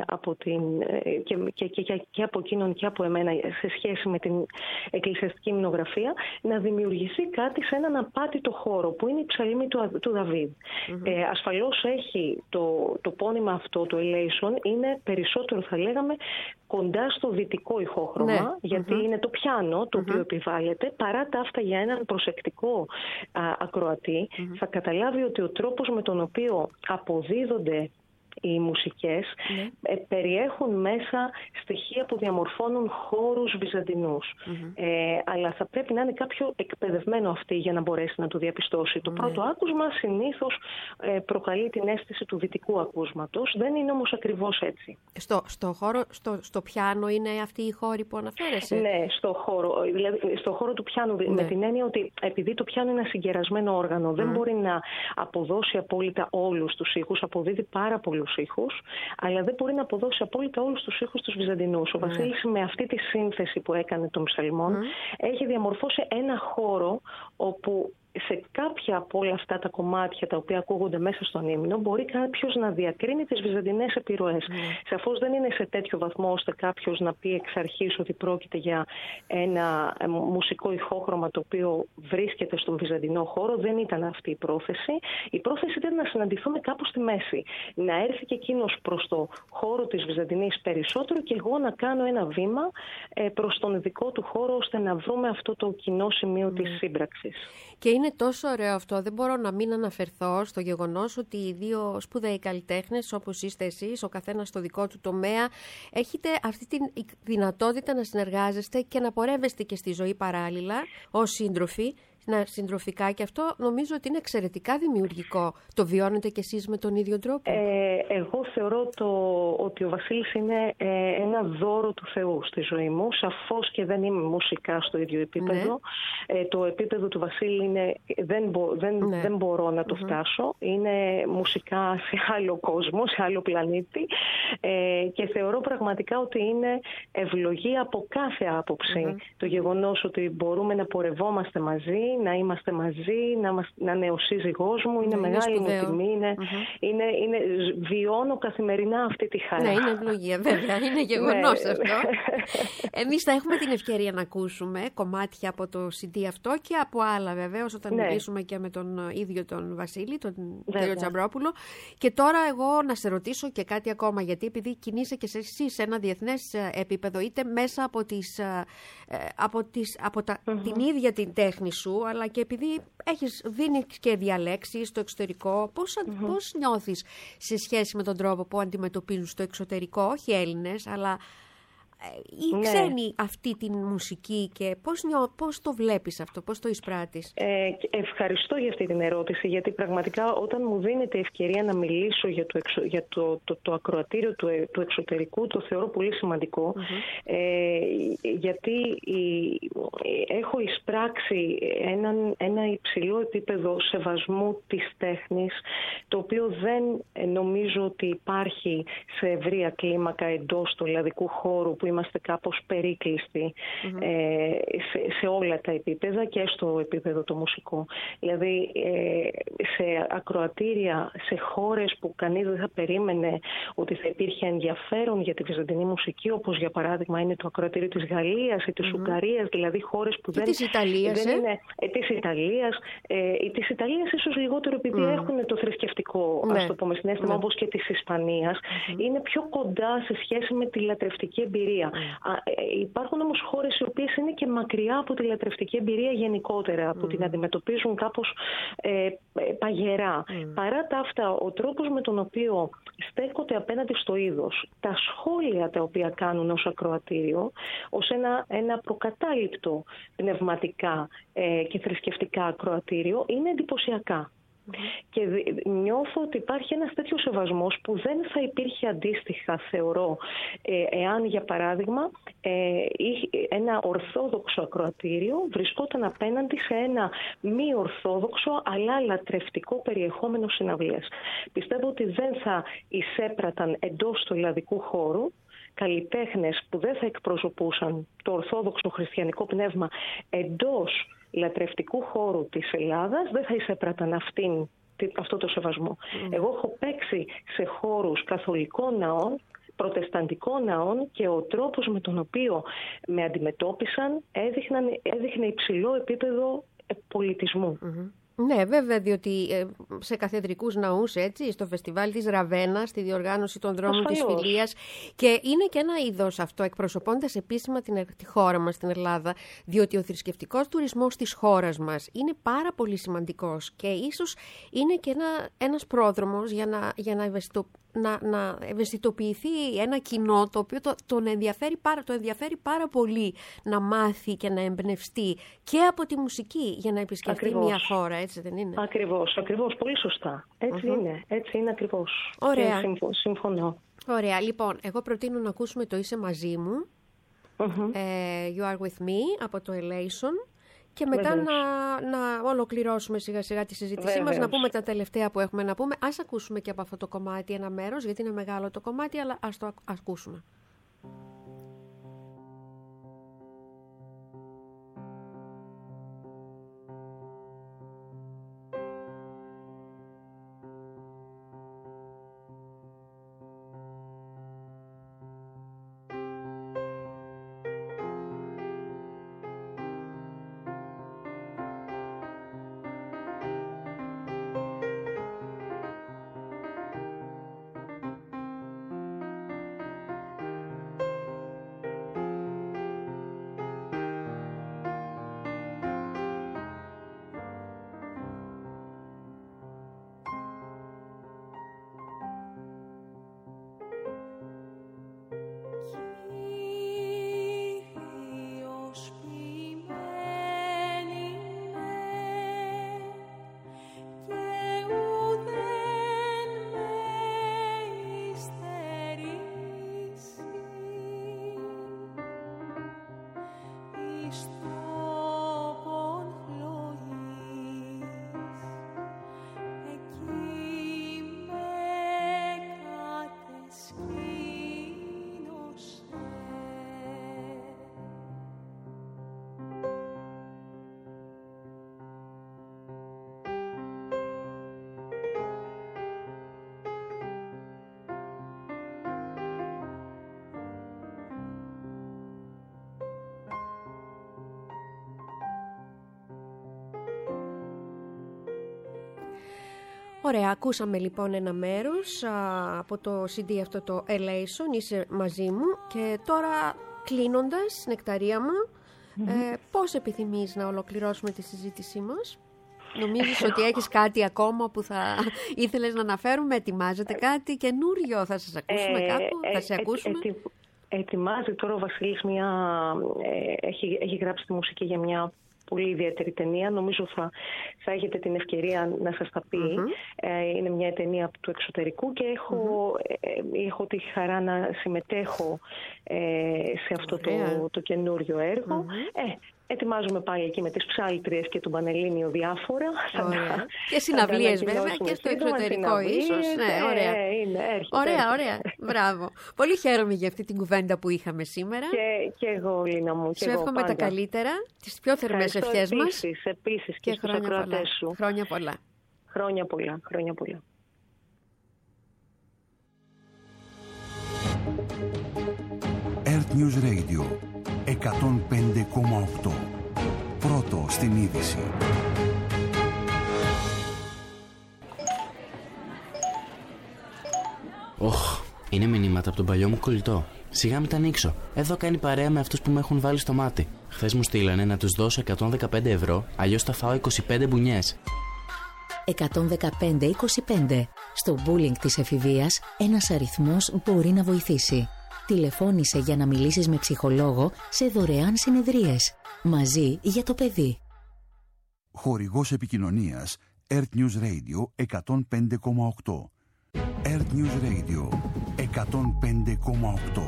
και από εκείνον και από εμένα σε σχέση με την εκκλησιαστική υμνογραφία, να δημιουργηθεί κάτι σε έναν απάτητο χώρο που είναι η ψαλμή του Δαβίδ. Ασφαλώς έχει το πόνημα αυτό, το Elation, είναι περισσότερο, θα λέγαμε, κοντά στο δυτικό ηχόχρωμα, γιατί είναι το πιάνο το οποίο επιβάλλεται. Παρά τα αυτά, για έναν προσεκτικό ακροατή θα καταλάβει ότι ο τρόπος με τον οποίο αποδίδονται οι μουσικές περιέχουν μέσα στοιχεία που διαμορφώνουν χώρους βυζαντινούς. Αλλά θα πρέπει να είναι κάποιο εκπαιδευμένο αυτή για να μπορέσει να το διαπιστώσει. Το πρώτο άκουσμα συνήθως προκαλεί την αίσθηση του δυτικού ακούσματος. Δεν είναι όμως ακριβώς έτσι. Στο πιάνο είναι αυτή η χώρη που αναφέρεσαι? Ναι, στο χώρο του πιάνου, με την έννοια ότι επειδή το πιάνο είναι ένα συγκερασμένο όργανο, δεν μπορεί να αποδώσει απόλυτα όλους τους ήχους, αποδίδει πάρα πολλούς ήχους, αλλά δεν μπορεί να αποδώσει απόλυτα όλους τους ήχους τους βυζαντινούς. Ο Βασίλης με αυτή τη σύνθεση που έκανε των ψαλμών έχει διαμορφώσει ένα χώρο όπου σε κάποια από όλα αυτά τα κομμάτια τα οποία ακούγονται μέσα στον ύμνο μπορεί κάποιος να διακρίνει τις βυζαντινές επιρροές. Σαφώς δεν είναι σε τέτοιο βαθμό ώστε κάποιος να πει εξ αρχής ότι πρόκειται για ένα μουσικό ηχόχρωμα το οποίο βρίσκεται στον βυζαντινό χώρο. Δεν ήταν αυτή η πρόθεση. Η πρόθεση ήταν να συναντηθούμε κάπου στη μέση. Να έρθει και εκείνος προς το χώρο της βυζαντινής περισσότερο και εγώ να κάνω ένα βήμα προς τον δικό του χώρο, ώστε να βρούμε αυτό το κοινό σημείο της σύμπραξης. Και είναι τόσο ωραίο αυτό, δεν μπορώ να μην αναφερθώ στο γεγονός ότι οι δύο σπουδαίοι καλλιτέχνες, όπως είστε εσείς, ο καθένας στο δικό του τομέα, έχετε αυτή τη δυνατότητα να συνεργάζεστε και να πορεύεστε και στη ζωή παράλληλα ως σύντροφοι συντροφικά, και αυτό νομίζω ότι είναι εξαιρετικά δημιουργικό. Το βιώνετε κι εσείς με τον ίδιο τρόπο? Εγώ θεωρώ ότι ο Βασίλης είναι ένα δώρο του Θεού στη ζωή μου. Σαφώς και δεν είμαι μουσικά στο ίδιο επίπεδο. Ναι. Το επίπεδο του Βασίλη είναι, δεν μπορώ να το φτάσω. Είναι μουσικά σε άλλο κόσμο, σε άλλο πλανήτη. Και θεωρώ πραγματικά ότι είναι ευλογία από κάθε άποψη το γεγονός ότι μπορούμε να πορευόμαστε μαζί, να είμαστε μαζί, να είναι ο σύζυγός μου, είναι μεγάλη μου τιμή, βιώνω καθημερινά αυτή τη χαρά. Ναι, είναι ευλογία βέβαια, είναι γεγονός αυτό. Εμείς θα έχουμε την ευκαιρία να ακούσουμε κομμάτια από το CD αυτό και από άλλα βεβαίως όταν μιλήσουμε και με τον ίδιο τον Βασίλη, τον κύριο Τσαμπρόπουλο. Και τώρα εγώ να σε ρωτήσω και κάτι ακόμα, γιατί επειδή κινείσαι και εσύ σε ένα διεθνές επίπεδο, είτε μέσα από την ίδια την τέχνη σου, αλλά και επειδή δίνεις και διαλέξεις στο εξωτερικό, πώς νιώθεις σε σχέση με τον τρόπο που αντιμετωπίζουν στο εξωτερικό, όχι Έλληνες, αλλά οι ξένοι αυτή τη μουσική, και πώς το βλέπεις αυτό, πώς το εισπράττεις? Ευχαριστώ για αυτή την ερώτηση, γιατί πραγματικά όταν μου δίνεται ευκαιρία να μιλήσω για το ακροατήριο του εξωτερικού, το θεωρώ πολύ σημαντικό, γιατί έχω εισπράξει ένα υψηλό επίπεδο σεβασμού της τέχνης, το οποίο δεν νομίζω ότι υπάρχει σε ευρεία κλίμακα εντός του ελλαδικού χώρου, που είμαστε κάπως περίκλειστοι σε όλα τα επίπεδα και στο επίπεδο το μουσικό. Δηλαδή σε ακροατήρια, σε χώρες που κανείς δεν θα περίμενε ότι θα υπήρχε ενδιαφέρον για τη βυζαντινή μουσική, όπως για παράδειγμα είναι το ακροατήριο της Γαλλίας ή της Ουγγαρίας, δηλαδή χώρες που δεν είναι της Ιταλίας. Της Ιταλίας ίσως λιγότερο, επειδή έχουν το θρησκευτικό, ας το πούμε, συναίσθημα, όπως και της Ισπανίας. Είναι πιο κοντά σε σχέση με τη λατρευτική εμπειρία. Υπάρχουν όμως χώρες οι οποίες είναι και μακριά από τη λατρευτική εμπειρία γενικότερα, που την αντιμετωπίζουν κάπως παγερά. Παρά τα αυτά, ο τρόπος με τον οποίο στέκονται απέναντι στο είδος, τα σχόλια τα οποία κάνουν ως ακροατήριο, ως ένα προκατάληπτο πνευματικά και θρησκευτικά ακροατήριο, είναι εντυπωσιακά. Και νιώθω ότι υπάρχει ένας τέτοιος σεβασμός που δεν θα υπήρχε αντίστοιχα, θεωρώ, εάν για παράδειγμα ένα ορθόδοξο ακροατήριο βρισκόταν απέναντι σε ένα μη ορθόδοξο αλλά λατρευτικό περιεχόμενο συναυλίας. Πιστεύω ότι δεν θα εισέπραταν εντός του ελλαδικού χώρου καλλιτέχνες που δεν θα εκπροσωπούσαν το ορθόδοξο χριστιανικό πνεύμα εντός λατρευτικού χώρου της Ελλάδας, δεν θα εισέπραταν αυτό το σεβασμό. Εγώ έχω παίξει σε χώρους καθολικών ναών, προτεσταντικών ναών, και ο τρόπος με τον οποίο με αντιμετώπισαν έδειχνε υψηλό επίπεδο πολιτισμού. Ναι, βέβαια, διότι σε καθεδρικούς ναούς, έτσι, στο φεστιβάλ της Ραβένας, στη διοργάνωση των δρόμων της Φιλίας, και είναι και ένα είδος αυτό, εκπροσωπώντας επίσημα τη χώρα μας, την Ελλάδα, διότι ο θρησκευτικός τουρισμός της χώρας μας είναι πάρα πολύ σημαντικός και ίσως είναι και ένας πρόδρομος για να ευαισθητοποιηθεί ένα κοινό το οποίο το ενδιαφέρει πάρα πολύ να μάθει και να εμπνευστεί και από τη μουσική για να επισκεφτεί μια χώρα, έτσι δεν είναι? Ακριβώς, πολύ σωστά. Έτσι είναι ακριβώς. Ωραία. Και συμφωνώ. Ωραία, λοιπόν, εγώ προτείνω να ακούσουμε το «Είσαι μαζί μου», You Are With Me από το Elation, και μετά να ολοκληρώσουμε σιγά σιγά τη συζήτησή μας, να πούμε τα τελευταία που έχουμε να πούμε. Ας ακούσουμε και από αυτό το κομμάτι ένα μέρος, γιατί είναι μεγάλο το κομμάτι, αλλά ας το ακούσουμε. Ωραία, ακούσαμε λοιπόν ένα μέρος από το CD αυτό, το Elation, είσαι μαζί μου. Και τώρα κλείνοντας, Νεκταρία μου, πώς επιθυμείς να ολοκληρώσουμε τη συζήτησή μας? Νομίζεις ότι έχεις κάτι ακόμα που θα ήθελες να αναφέρουμε? Ετοιμάζεται κάτι καινούριο? Θα σας ακούσουμε κάπου? Θα σε ακούσουμε? Ετοιμάζει τώρα ο Βασίλης έχει γράψει τη μουσική για μια πολύ ιδιαίτερη ταινία. Νομίζω θα έχετε την ευκαιρία να σας τα πει. Είναι μια ταινία του εξωτερικού και έχω τη χαρά να συμμετέχω σε αυτό το καινούριο έργο. Ετοιμάζουμε πάλι εκεί με τις ψάλτριες και τον Πανελλήνιο διάφορα. Και συναυλίες βέβαια και στο εξωτερικό ίσως. Ναι, ωραία. Ωραία. Μπράβο. Πολύ χαίρομαι για αυτή την κουβέντα που είχαμε σήμερα. Και εγώ, Λίνα μου. Σου εύχομαι τα καλύτερα, τις πιο θερμές ευχές μας. Επίσης και στους ακροατές σου. Χρόνια πολλά. Χρόνια πολλά. Earth News Radio 105,8. Πρώτο στην είδηση. Είναι μηνύματα από τον παλιό μου κολλητό. Σιγά μην τα ανοίξω. Εδώ κάνει παρέα με αυτούς που με έχουν βάλει στο μάτι. Χθες μου στείλανε να τους δώσω 115 ευρώ, αλλιώς θα φάω 25 μπουνιές. 115-25. Στο bullying της εφηβείας, ένας αριθμός μπορεί να βοηθήσει. Τηλεφώνησε για να μιλήσεις με ψυχολόγο σε δωρεάν συνεδρίες. Μαζί για το παιδί. Χορηγός επικοινωνίας Earth News Radio 105,8. Earth News Radio 105,8.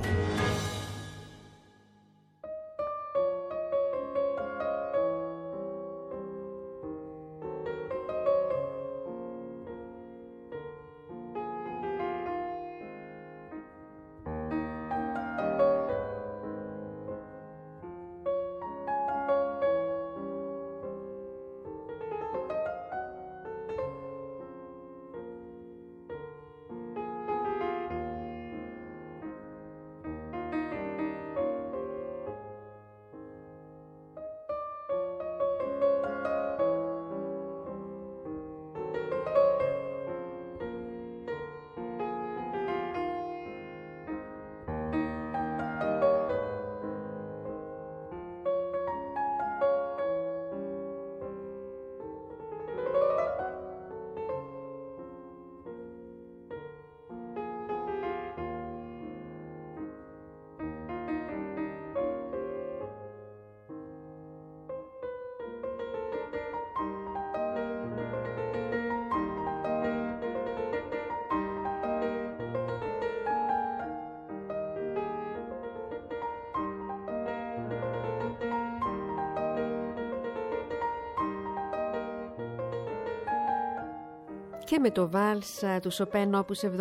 Και με το βάλς του Σοπέν Όπους 70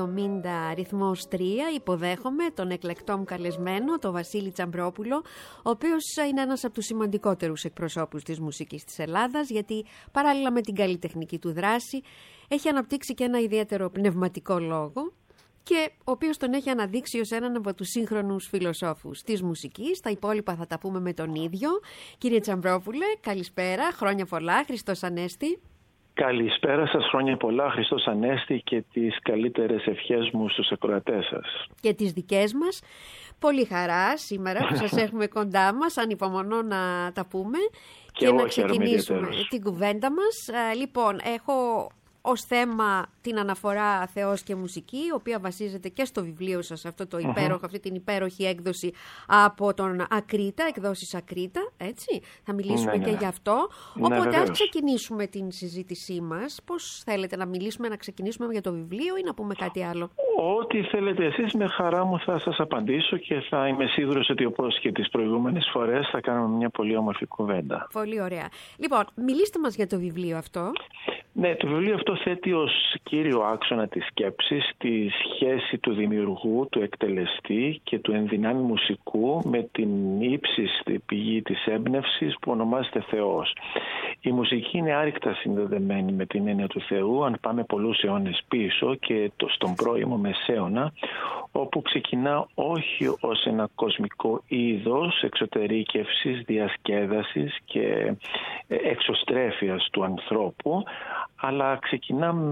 ρυθμός 3 υποδέχομαι τον εκλεκτό μου καλεσμένο, τον Βασίλη Τσαμπρόπουλο, ο οποίος είναι ένας από τους σημαντικότερους εκπροσώπους της μουσικής της Ελλάδας, γιατί παράλληλα με την καλλιτεχνική του δράση έχει αναπτύξει και ένα ιδιαίτερο πνευματικό λόγο και ο οποίος τον έχει αναδείξει ως έναν από τους σύγχρονους φιλοσόφους της μουσικής. Τα υπόλοιπα θα τα πούμε με τον ίδιο. Κύριε Τσαμπρόπουλε, καλησπέρα, χρόνια πολλά, Χριστός Ανέστη. Καλησπέρα σας, χρόνια πολλά, Χριστός Ανέστη, και τις καλύτερες ευχές μου στους ακροατές σας. Και τις δικές μας. Πολύ χαρά σήμερα που σας έχουμε κοντά μας, ανυπομονώ να τα πούμε και να ξεκινήσουμε την κουβέντα μας. Λοιπόν, έχω ως θέμα την αναφορά Θεός και μουσική, η οποία βασίζεται και στο βιβλίο σας, αυτό το υπέροχο, αυτή την υπέροχη έκδοση από τον Ακρίτα, εκδόσεις Ακρίτα, έτσι. Θα μιλήσουμε και γι' αυτό. Οπότε ας ξεκινήσουμε την συζήτησή μας. Πώς θέλετε να μιλήσουμε, να ξεκινήσουμε για το βιβλίο ή να πούμε κάτι άλλο? Ό,τι θέλετε εσείς, με χαρά μου θα σας απαντήσω και θα είμαι σίγουρος ότι όπως και τις προηγούμενες φορές θα κάνουμε μια πολύ όμορφη κουβέντα. Πολύ ωραία. Λοιπόν, μιλήστε μας για το βιβλίο αυτό. Ναι, το βιβλίο αυτό θέτει ως κύριο άξονα της σκέψης τη σχέση του δημιουργού, του εκτελεστή και του ενδυνάμει μουσικού με την ύψιστη πηγή της έμπνευσης που ονομάζεται Θεός. Η μουσική είναι άρρηκτα συνδεδεμένη με την έννοια του Θεού, αν πάμε πολλούς αιώνες πίσω και στον πρώιμο Μεσαίωνα, όπου ξεκινά όχι ως ένα κοσμικό είδος εξωτερήκευσης, διασκέδασης και εξωστρέφειας του ανθρώπου, αλλά ξεκινά μέσα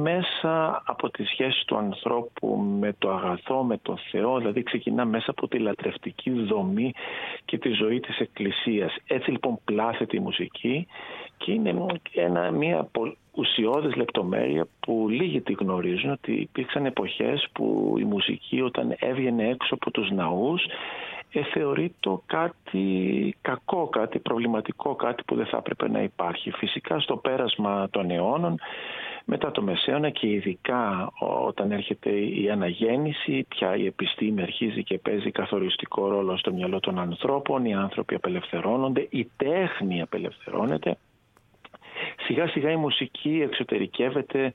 μέσα από τις σχέσεις του ανθρώπου με το αγαθό, με το Θεό, δηλαδή ξεκινά μέσα από τη λατρευτική δομή και τη ζωή της Εκκλησίας. Έτσι λοιπόν πλάθεται η μουσική και είναι μια ουσιώδης λεπτομέρεια που λίγοι τη γνωρίζουν, ότι υπήρξαν εποχές που η μουσική όταν έβγαινε έξω από τους ναούς θεωρείται κάτι κακό, κάτι προβληματικό, κάτι που δεν θα έπρεπε να υπάρχει. Φυσικά στο πέρασμα των αιώνων, μετά το Μεσαίωνα και ειδικά όταν έρχεται η αναγέννηση, πια η επιστήμη αρχίζει και παίζει καθοριστικό ρόλο στο μυαλό των ανθρώπων, οι άνθρωποι απελευθερώνονται, η τέχνη απελευθερώνεται. Σιγά σιγά η μουσική εξωτερικεύεται,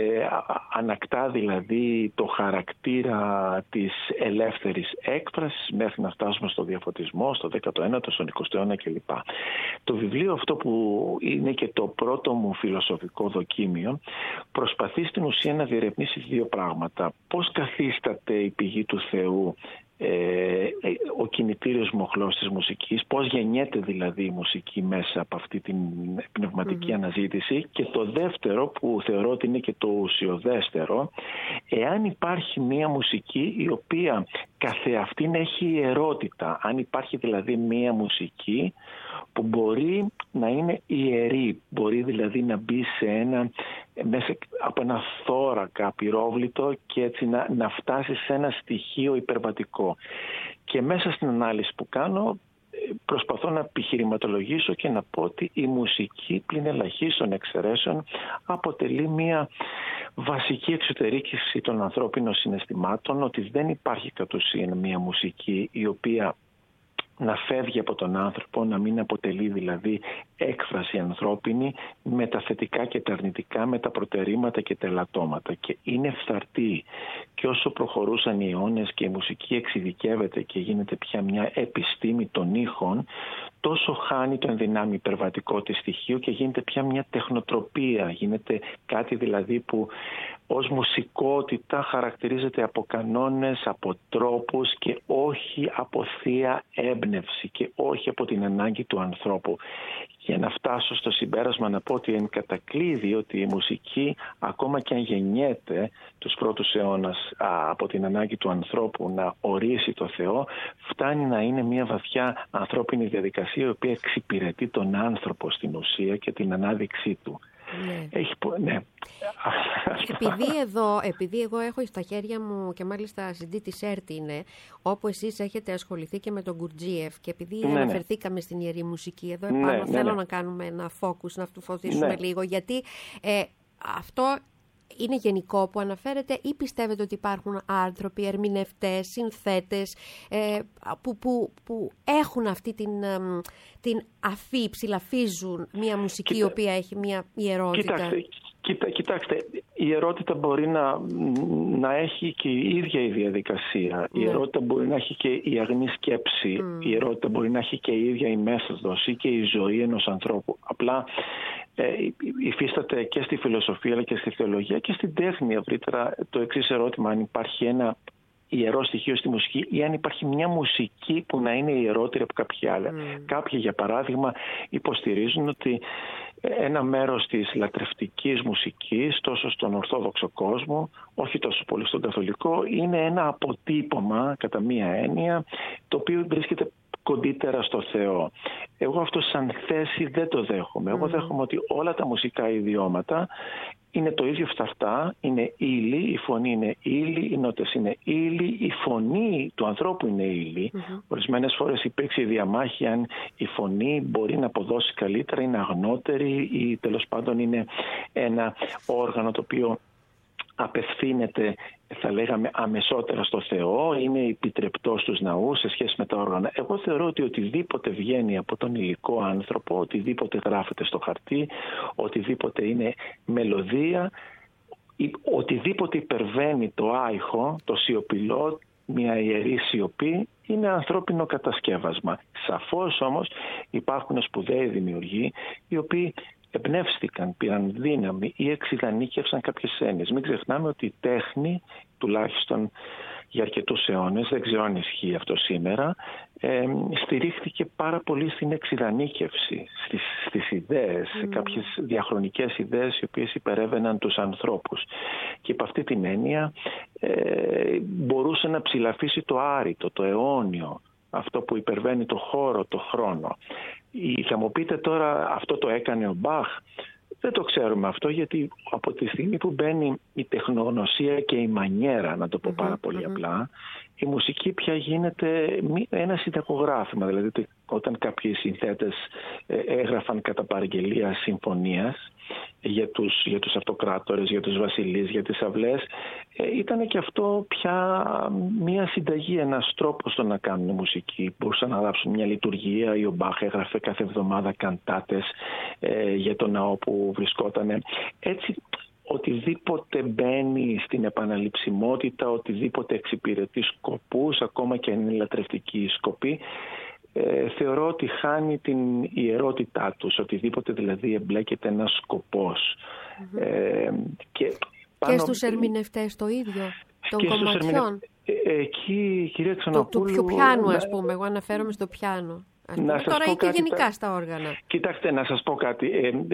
ανακτά δηλαδή το χαρακτήρα της ελεύθερης έκφρασης μέχρι να φτάσουμε στο διαφωτισμό, στο 19ο, στον 20ο αιώνα κλπ. Το βιβλίο αυτό που είναι και το πρώτο μου φιλοσοφικό δοκίμιο προσπαθεί στην ουσία να διερευνήσει δύο πράγματα. Πώς καθίσταται η πηγή του Θεού ο κινητήριος μοχλός της μουσικής, πώς γεννιέται δηλαδή η μουσική μέσα από αυτή την πνευματική αναζήτηση, και το δεύτερο που θεωρώ ότι είναι και το ουσιοδέστερο, εάν υπάρχει μία μουσική η οποία καθεαυτήν έχει ιερότητα, αν υπάρχει δηλαδή μία μουσική που μπορεί να είναι ιερή, μπορεί δηλαδή να μπει μέσα από ένα θώρακα απειρόβλητο και έτσι να φτάσει σε ένα στοιχείο υπερβατικό. Και μέσα στην ανάλυση που κάνω προσπαθώ να επιχειρηματολογήσω και να πω ότι η μουσική πλην ελαχίστων εξαιρέσεων αποτελεί μια βασική εξωτερήκευση των ανθρώπινων συναισθημάτων, ότι δεν υπάρχει κατ' ουσίαν μια μουσική η οποία να φεύγει από τον άνθρωπο, να μην αποτελεί δηλαδή έκφραση ανθρώπινη με τα θετικά και τα αρνητικά, με τα προτερήματα και τα ελαττώματα. Και είναι φθαρτή. Και όσο προχωρούσαν οι αιώνες και η μουσική εξειδικεύεται και γίνεται πια μια επιστήμη των ήχων, τόσο χάνει το ενδυνάμει υπερβατικό της στοιχείο και γίνεται πια μια τεχνοτροπία. Γίνεται κάτι δηλαδή που ως μουσικότητα χαρακτηρίζεται από κανόνες, από τρόπους και όχι από θεία έμπνευση και όχι από την ανάγκη του ανθρώπου. Για να φτάσω στο συμπέρασμα να πω ότι εν κατακλείδη ότι η μουσική, ακόμα και αν γεννιέται τους πρώτους αιώνας από την ανάγκη του ανθρώπου να ορίσει το Θεό, φτάνει να είναι μια βαθιά ανθρώπινη διαδικασία η οποία εξυπηρετεί τον άνθρωπο στην ουσία και την ανάδειξή του. Ναι. Επειδή εγώ έχω στα χέρια μου και μάλιστα CD της ΕΡΤ είναι, όπου εσείς έχετε ασχοληθεί και με τον Γκουρτζίεφ, και επειδή αναφερθήκαμε στην ιερή μουσική, εδώ επάνω θέλω να κάνουμε ένα focus, να αυτοφωτίσουμε λίγο, γιατί αυτό είναι γενικό που αναφέρεται, ή πιστεύετε ότι υπάρχουν άνθρωποι, ερμηνευτές, συνθέτες που έχουν αυτή την αφή, ψηλαφίζουν μια μουσική η οποία έχει μια ιερότητα? Κοιτάξτε, η ιερότητα μπορεί να έχει και η ίδια η διαδικασία. Η ιερότητα μπορεί να έχει και η αγνή σκέψη. Η ιερότητα μπορεί να έχει και η ίδια η μέθοδος ή και η ζωή ενός ανθρώπου. Απλά υφίσταται και στη φιλοσοφία αλλά και στη θεολογία και στην τέχνη ευρύτερα το εξής ερώτημα: αν υπάρχει ένα ιερό στοιχείο στη μουσική ή αν υπάρχει μια μουσική που να είναι ιερότερη από κάποια άλλα. Κάποιοι, για παράδειγμα, υποστηρίζουν ότι ένα μέρος της λατρευτικής μουσικής, τόσο στον Ορθόδοξο κόσμο, όχι τόσο πολύ στον Καθολικό, είναι ένα αποτύπωμα, κατά μία έννοια, το οποίο βρίσκεται κοντύτερα στο Θεό. Εγώ αυτό σαν θέση δεν το δέχομαι. Εγώ δέχομαι ότι όλα τα μουσικά ιδιώματα είναι το ίδιο φθαρτά, είναι ύλη, η φωνή είναι ύλη, οι νότες είναι ύλη, η φωνή του ανθρώπου είναι ύλη. Ορισμένες φορές υπήρξε η διαμάχη αν η φωνή μπορεί να αποδώσει καλύτερα, είναι αγνότερη ή τέλος πάντων είναι ένα όργανο το οποίο απευθύνεται, θα λέγαμε, αμεσότερα στο Θεό, είναι επιτρεπτό στους ναούς σε σχέση με τα όργανα. Εγώ θεωρώ ότι οτιδήποτε βγαίνει από τον υλικό άνθρωπο, οτιδήποτε γράφεται στο χαρτί, οτιδήποτε είναι μελωδία, οτιδήποτε υπερβαίνει το άϊχο, το σιωπηλό, μια ιερή σιωπή, είναι ανθρώπινο κατασκεύασμα. Σαφώς όμως υπάρχουν σπουδαίοι δημιουργοί οι οποίοι εμπνεύστηκαν, πήραν δύναμη ή εξειδανίκευσαν κάποιες έννοιες. Μην ξεχνάμε ότι η τέχνη, τουλάχιστον για αρκετούς αιώνες, δεν ξέρω αν ισχύει αυτό σήμερα, στηρίχθηκε πάρα πολύ στην εξειδανίκευση, στις ιδέες, σε κάποιες διαχρονικές ιδέες οι οποίες υπερέβαιναν τους ανθρώπους. Και υπ' αυτή την έννοια μπορούσε να ψηλαφίσει το άρρητο, το αιώνιο, αυτό που υπερβαίνει το χώρο, το χρόνο. Θα μου πείτε τώρα, αυτό το έκανε ο Μπαχ? Δεν το ξέρουμε αυτό, γιατί από τη στιγμή που μπαίνει η τεχνογνωσία και η μανιέρα, να το πω πάρα πολύ απλά, η μουσική πια γίνεται ένα συνταγογράφημα. Δηλαδή όταν κάποιοι συνθέτες έγραφαν κατά παραγγελία συμφωνίας για τους αυτοκράτορες, για τους βασιλείς, για τις αυλές, ήταν και αυτό πια μια συνταγή, ένας τρόπος το να κάνουν μουσική. Μπορούσαν να γράψουν μια λειτουργία, ή ο Μπαχ έγραφε κάθε εβδομάδα καντάτες για το ναό που βρισκότανε. Έτσι, οτιδήποτε μπαίνει στην επαναληψιμότητα, οτιδήποτε εξυπηρετεί σκοπούς, ακόμα και αν είναι λατρευτική σκοπή, θεωρώ ότι χάνει την ιερότητά τους, οτιδήποτε δηλαδή εμπλέκεται ένας σκοπός. Και στους ερμηνευτές το ίδιο, των κομματιών. Εκεί, κυρία Ξενοπούλου, του πιάνου, ας πούμε, εγώ αναφέρομαι στο πιάνο. Τώρα ή και γενικά στα όργανα. Κοιτάξτε, να σας πω κάτι.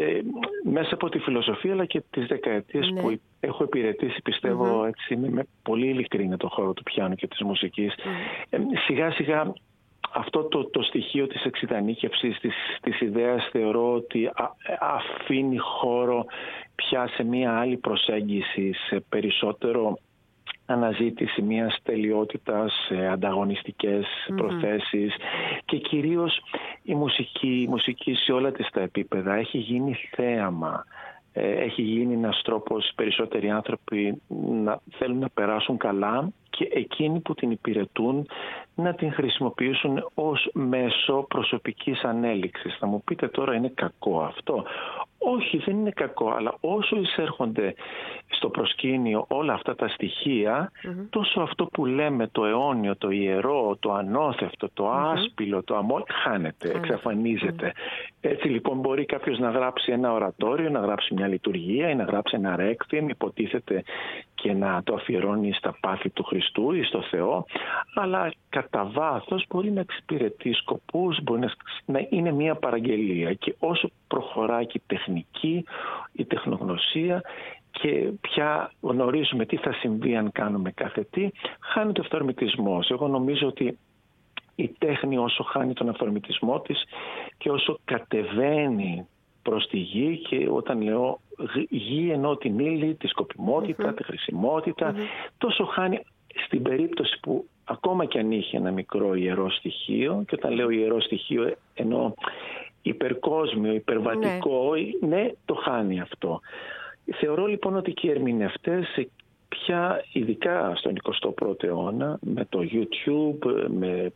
Μέσα από τη φιλοσοφία αλλά και τις δεκαετίες που έχω υπηρετήσει, πιστεύω, έτσι, με πολύ ειλικρίνη το χώρο του πιάνου και της μουσικής, σιγά σιγά αυτό το στοιχείο της εξειδανίκευσης, της ιδέας, θεωρώ ότι αφήνει χώρο πια σε μια άλλη προσέγγιση, σε περισσότερο αναζήτηση μιας τελειότητας, ανταγωνιστικές προθέσεις, και κυρίως η μουσική σε όλα τις τα επίπεδα έχει γίνει θέαμα. Έχει γίνει ένας τρόπος περισσότεροι άνθρωποι να θέλουν να περάσουν καλά και εκείνοι που την υπηρετούν να την χρησιμοποιήσουν ως μέσο προσωπικής ανέλυξης. Θα μου πείτε τώρα, είναι κακό αυτό? Όχι, δεν είναι κακό, αλλά όσο εισέρχονται στο προσκήνιο όλα αυτά τα στοιχεία, τόσο αυτό που λέμε το αιώνιο, το ιερό, το ανώθευτο, το άσπυλο, το αμόλ, χάνεται, εξαφανίζεται. Έτσι λοιπόν μπορεί κάποιος να γράψει ένα ορατόριο, να γράψει μια λειτουργία ή να γράψει ένα ρέκβιεμ, υποτίθεται, και να το αφιερώνει στα πάθη του Χριστού ή στο Θεό, αλλά κατά βάθος μπορεί να εξυπηρετεί σκοπούς, μπορεί να είναι μια παραγγελία. Και όσο προχωράει και η τεχνική, η τεχνογνωσία, και πια γνωρίζουμε τι θα συμβεί αν κάνουμε κάθε τι, χάνει το αυθορμητισμός. Εγώ νομίζω ότι η τέχνη, όσο χάνει τον αυθορμητισμό της και όσο κατεβαίνει προς τη γη, και όταν λέω γη εννοώ την ύλη, τη σκοπιμότητα, τη χρησιμότητα, τόσο χάνει στην περίπτωση που ακόμα και αν είχε ένα μικρό ιερό στοιχείο, και όταν λέω ιερό στοιχείο εννοώ υπερκόσμιο, υπερβατικό, ναι, το χάνει αυτό. Θεωρώ λοιπόν ότι και οι ερμηνευτές πια, ειδικά στον 21ο αιώνα, με το YouTube,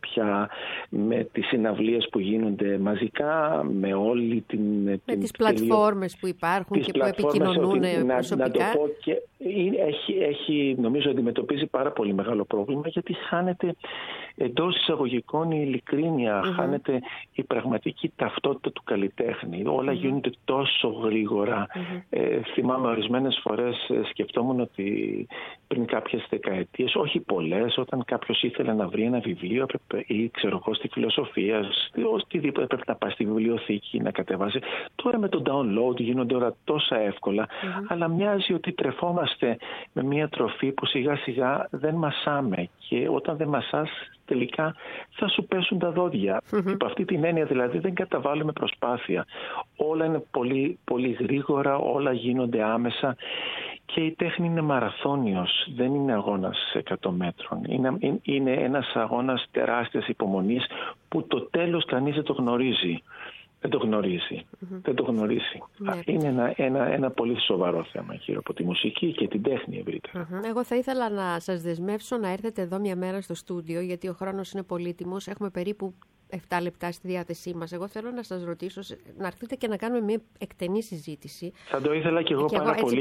με τις συναυλίες που γίνονται μαζικά, με όλη με τις πλατφόρμες που υπάρχουν και που επικοινωνούν προσωπικά. Να το πω, και νομίζω αντιμετωπίζει πάρα πολύ μεγάλο πρόβλημα, γιατί χάνεται εντός εισαγωγικών η ειλικρίνεια, χάνεται η πραγματική ταυτότητα του καλλιτέχνη. Όλα γίνονται τόσο γρήγορα. Θυμάμαι ορισμένες φορές σκεφτόμουν ότι πριν κάποιες δεκαετίες, όχι πολλές, όταν κάποιος ήθελε να βρει ένα βιβλίο ή ξέρω εγώ στη φιλοσοφία, οτιδήποτε, έπρεπε να πάει στη βιβλιοθήκη να κατεβάσει. Τώρα με το download γίνονται όλα τόσα εύκολα, αλλά μοιάζει ότι τρεφόμαστε με μια τροφή που σιγά σιγά δεν μασάμε, και όταν δεν μασάς τελικά θα σου πέσουν τα δόντια. Υπ' αυτή την έννοια δηλαδή δεν καταβάλουμε προσπάθεια. Όλα είναι πολύ, πολύ γρήγορα, όλα γίνονται άμεσα, και η τέχνη είναι μαραθώνιος, δεν είναι αγώνας 100 μέτρων. Είναι ένας αγώνας τεράστιας υπομονής που το τέλος κανείς δεν το γνωρίζει. Δεν το γνωρίζει. Είναι ένα πολύ σοβαρό θέμα γύρω από τη μουσική και την τέχνη ευρύτερα. Εγώ θα ήθελα να σας δεσμεύσω να έρθετε εδώ μια μέρα στο στούντιο, γιατί ο χρόνος είναι πολύτιμος. Έχουμε περίπου 7 λεπτά στη διάθεσή μας. Εγώ θέλω να σας ρωτήσω, να έρθετε και να κάνουμε μια εκτενή συζήτηση. Θα το ήθελα και εγώ πάρα πολύ.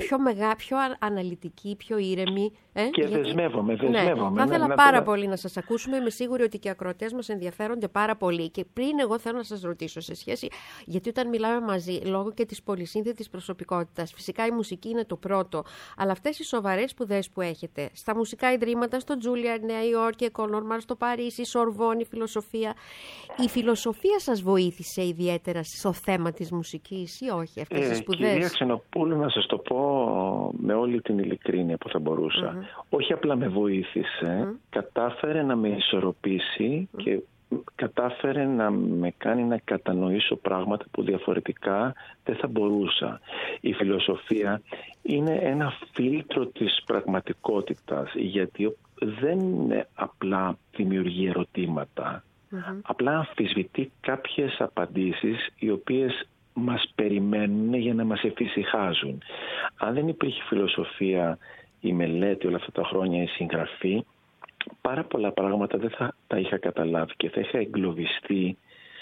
Πιο αναλυτική, πιο ήρεμη. Και δεσμεύομαι. Ναι, θα ήθελα πάρα πολύ να σας ακούσουμε. Είμαι σίγουρη ότι και οι ακροατές μας ενδιαφέρονται πάρα πολύ. Και πριν εγώ θέλω να σας ρωτήσω σε σχέση, γιατί όταν μιλάμε μαζί, λόγω και της πολυσύνθετης προσωπικότητας, φυσικά η μουσική είναι το πρώτο, αλλά αυτές οι σοβαρές σπουδές που έχετε, στα μουσικά ιδρύματα, στο Juilliard, Νέα Υόρκη, Εκονόρμαρ, στο Παρίσι, Σορβόνη, φιλοσοφία. Η φιλοσοφία σας βοήθησε ιδιαίτερα στο θέμα της μουσικής ή όχι αυτές τις σπουδές? Κυρία Ξενοπούλου, να σας το πω με όλη την ειλικρίνεια που θα μπορούσα. Όχι απλά με βοήθησε, κατάφερε να με ισορροπήσει και κατάφερε να με κάνει να κατανοήσω πράγματα που διαφορετικά δεν θα μπορούσα. Η φιλοσοφία είναι ένα φίλτρο της πραγματικότητας, γιατί δεν είναι απλά δημιουργεί ερωτήματα, απλά αμφισβητεί κάποιες απαντήσεις οι οποίες μας περιμένουν για να μας εφησυχάζουν. Αν δεν υπήρχε φιλοσοφία, η μελέτη όλα αυτά τα χρόνια, η συγγραφή, πάρα πολλά πράγματα δεν θα τα είχα καταλάβει και θα είχα εγκλωβιστεί,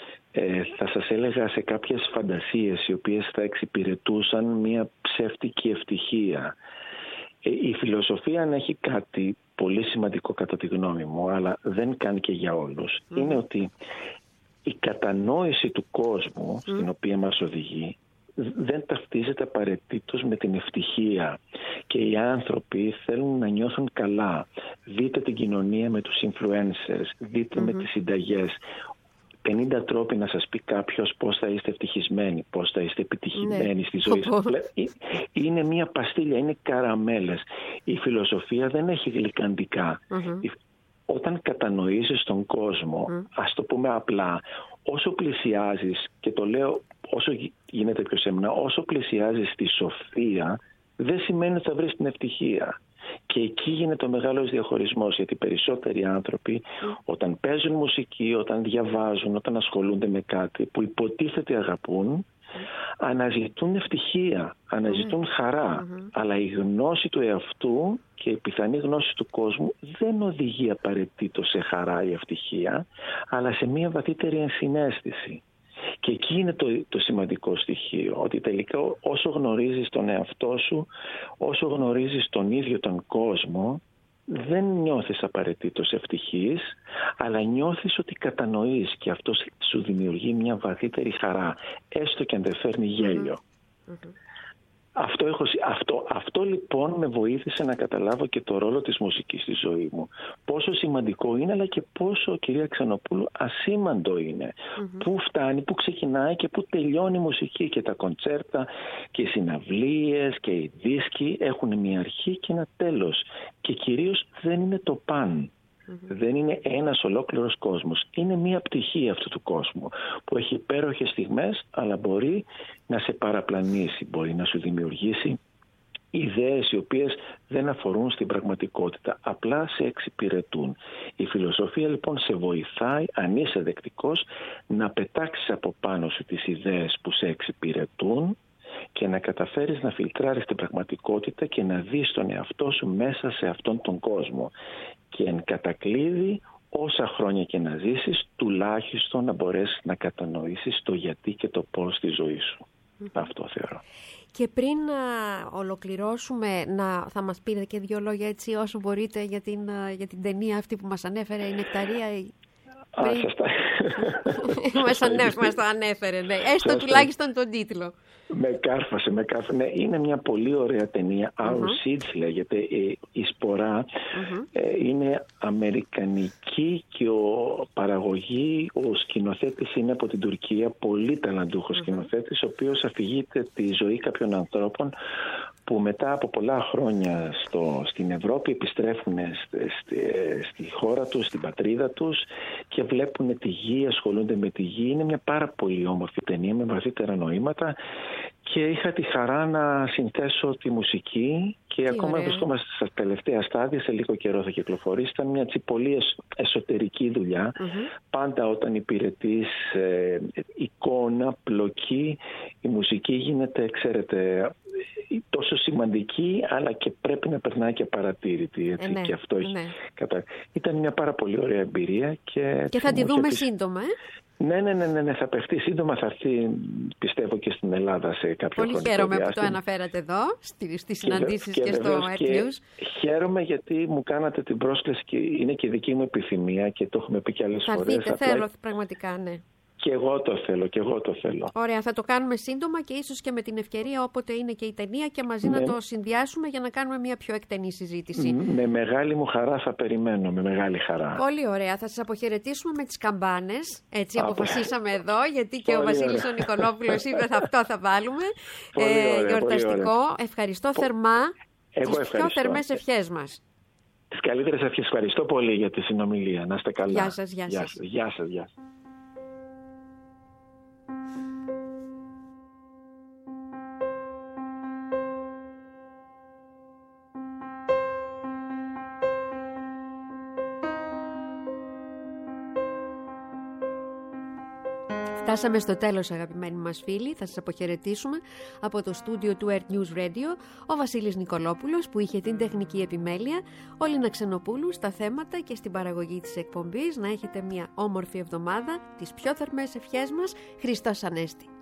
θα σας έλεγα, σε κάποιες φαντασίες οι οποίες θα εξυπηρετούσαν μια ψεύτικη ευτυχία. Η φιλοσοφία, αν έχει κάτι πολύ σημαντικό κατά τη γνώμη μου, αλλά δεν κάνει και για όλους, είναι ότι η κατανόηση του κόσμου στην οποία μας οδηγεί δεν ταυτίζεται απαραίτητος με την ευτυχία και οι άνθρωποι θέλουν να νιώθουν καλά. Δείτε την κοινωνία με τους influencers, δείτε με τις συνταγές. 50 τρόποι να σας πει κάποιος πώς θα είστε ευτυχισμένοι, πώς θα είστε επιτυχημένοι στη ζωή σας. Είναι μια παστίλια, είναι καραμέλες. Η φιλοσοφία δεν έχει γλυκαντικά. Όταν κατανοήσεις τον κόσμο, ας το πούμε απλά, όσο πλησιάζεις, και το λέω όσο γίνεται πιο σεμνά, όσο πλησιάζεις τη σοφία, δεν σημαίνει ότι θα βρεις την ευτυχία. Και εκεί γίνεται ο μεγάλος διαχωρισμός, γιατί περισσότεροι άνθρωποι όταν παίζουν μουσική, όταν διαβάζουν, όταν ασχολούνται με κάτι που υποτίθεται αγαπούν, αναζητούν ευτυχία, αναζητούν χαρά. Αλλά η γνώση του εαυτού και η πιθανή γνώση του κόσμου δεν οδηγεί απαραίτητο σε χαρά ή ευτυχία, αλλά σε μια βαθύτερη ενσυναίσθηση. Και εκεί είναι το σημαντικό στοιχείο, ότι τελικά όσο γνωρίζεις τον εαυτό σου, όσο γνωρίζεις τον ίδιο τον κόσμο, δεν νιώθεις απαραίτητος ευτυχής, αλλά νιώθεις ότι κατανοείς και αυτό σου δημιουργεί μια βαθύτερη χαρά, έστω και αν δεν φέρνει γέλιο. Αυτό λοιπόν με βοήθησε να καταλάβω και το ρόλο της μουσικής στη ζωή μου. Πόσο σημαντικό είναι, αλλά και πόσο, κυρία Ξενοπούλου, ασήμαντο είναι. Πού φτάνει, πού ξεκινάει και πού τελειώνει η μουσική. Και τα κοντσέρτα και οι συναυλίες και οι δίσκοι έχουν μια αρχή και ένα τέλος. Και κυρίως δεν είναι το παν. Δεν είναι ένας ολόκληρος κόσμος. Είναι μία πτυχή αυτού του κόσμου που έχει υπέροχες στιγμές, αλλά μπορεί να σε παραπλανήσει, μπορεί να σου δημιουργήσει ιδέες οι οποίες δεν αφορούν στην πραγματικότητα, απλά σε εξυπηρετούν. Η φιλοσοφία λοιπόν σε βοηθάει, αν είσαι δεκτικός, να πετάξεις από πάνω σου τις ιδέες που σε εξυπηρετούν και να καταφέρεις να φιλτράρεις την πραγματικότητα και να δεις τον εαυτό σου μέσα σε αυτόν τον κόσμο. Και εν κατακλείδη, όσα χρόνια και να ζήσεις, τουλάχιστον να μπορέσεις να κατανοήσεις το γιατί και το πώς στη ζωή σου. Αυτό θεωρώ. Και πριν να ολοκληρώσουμε, θα μας πείτε και 2 λόγια έτσι όσο μπορείτε για την ταινία αυτή που μας ανέφερε η Νεκταρία. Μας το ανέφερε, ναι. Έστω τουλάχιστον τον τίτλο. Με κάρφασε. Ναι, είναι μια πολύ ωραία ταινία. Our Seeds λέγεται. Η Σπορά είναι αμερικανική και ο σκηνοθέτης είναι από την Τουρκία. Πολύ ταλαντούχος σκηνοθέτης, ο οποίος αφηγείται τη ζωή κάποιων ανθρώπων που μετά από πολλά χρόνια στην Ευρώπη επιστρέφουν στη χώρα τους, στην πατρίδα τους και βλέπουν τη γη, ασχολούνται με τη γη. Είναι μια πάρα πολύ όμορφη ταινία με βαθύτερα νοήματα και είχα τη χαρά να συνθέσω τη μουσική και ακόμα βρισκόμαστε στα τελευταία στάδια, σε λίγο καιρό θα κυκλοφορήσει. Ήταν μια πολύ εσωτερική δουλειά. Πάντα όταν υπηρετείς εικόνα, πλοκή, η μουσική γίνεται, ξέρετε, τόσο σημαντική, αλλά και πρέπει να περνάει και παρατήρητη. Έτσι, ναι, και αυτό ναι. Ήταν μια πάρα πολύ ωραία εμπειρία. Και θα τη δούμε σύντομα, Ναι, θα παιχτεί σύντομα, θα έρθει πιστεύω και στην Ελλάδα σε κάποιο χρονικό διάστημα. Πολύ χαίρομαι που το αναφέρατε εδώ, στις συναντήσεις και στο Earth. Χαίρομαι γιατί μου κάνατε την πρόσκληση και είναι και δική μου επιθυμία και το έχουμε πει και άλλες φορές. Θα δείτε, θέλω πραγματικά, ναι. Και εγώ το θέλω. Ωραία, θα το κάνουμε σύντομα και ίσως και με την ευκαιρία όποτε είναι και η ταινία και μαζί να το συνδυάσουμε για να κάνουμε μια πιο εκτενή συζήτηση. Με μεγάλη μου χαρά θα περιμένω, με μεγάλη χαρά. Πολύ ωραία. Θα σας αποχαιρετήσουμε με τις καμπάνες. Έτσι αποφασίσαμε εδώ, γιατί και ο Βασίλης ο Νικολόπουλος είπε αυτό θα βάλουμε. Γιορταστικό. Ευχαριστώ θερμά. Τις πιο θερμές ευχές μας. Τις καλύτερες ευχές. Ευχαριστώ πολύ για τη συνομιλία. Να είστε καλά. Γεια σας. Γεια σας. Φτάσαμε στο τέλος, αγαπημένοι μας φίλοι. Θα σας αποχαιρετήσουμε από το στούντιο του Earth News Radio, ο Βασίλης Νικολόπουλος που είχε την τεχνική επιμέλεια, ο Λίνα Ξενοπούλου στα θέματα και στην παραγωγή της εκπομπής. Να έχετε μια όμορφη εβδομάδα. Τις πιο θερμές ευχές μας. Χριστός Ανέστη.